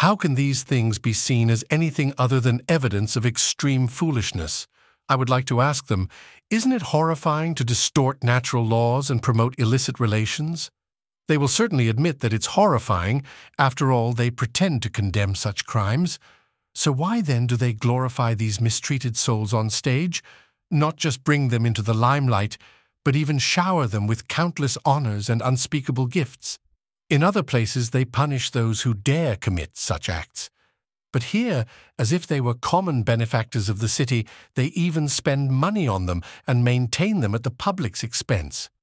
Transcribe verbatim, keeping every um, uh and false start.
How can these things be seen as anything other than evidence of extreme foolishness? I would like to ask them, isn't it horrifying to distort natural laws and promote illicit relations? They will certainly admit that it's horrifying. After all, they pretend to condemn such crimes. So why then do they glorify these mistreated souls on stage? Not just bring them into the limelight, but even shower them with countless honors and unspeakable gifts. In other places, they punish those who dare commit such acts. But here, as if they were common benefactors of the city, they even spend money on them and maintain them at the public's expense.